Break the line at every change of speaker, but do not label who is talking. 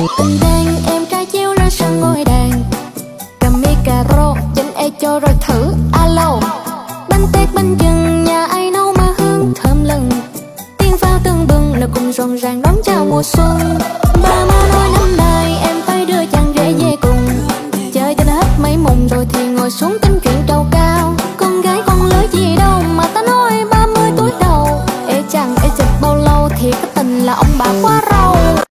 Tình đàn em trai chiếu ra sân ngôi đàn, cầm mi cà rô trên e cho rồi thử.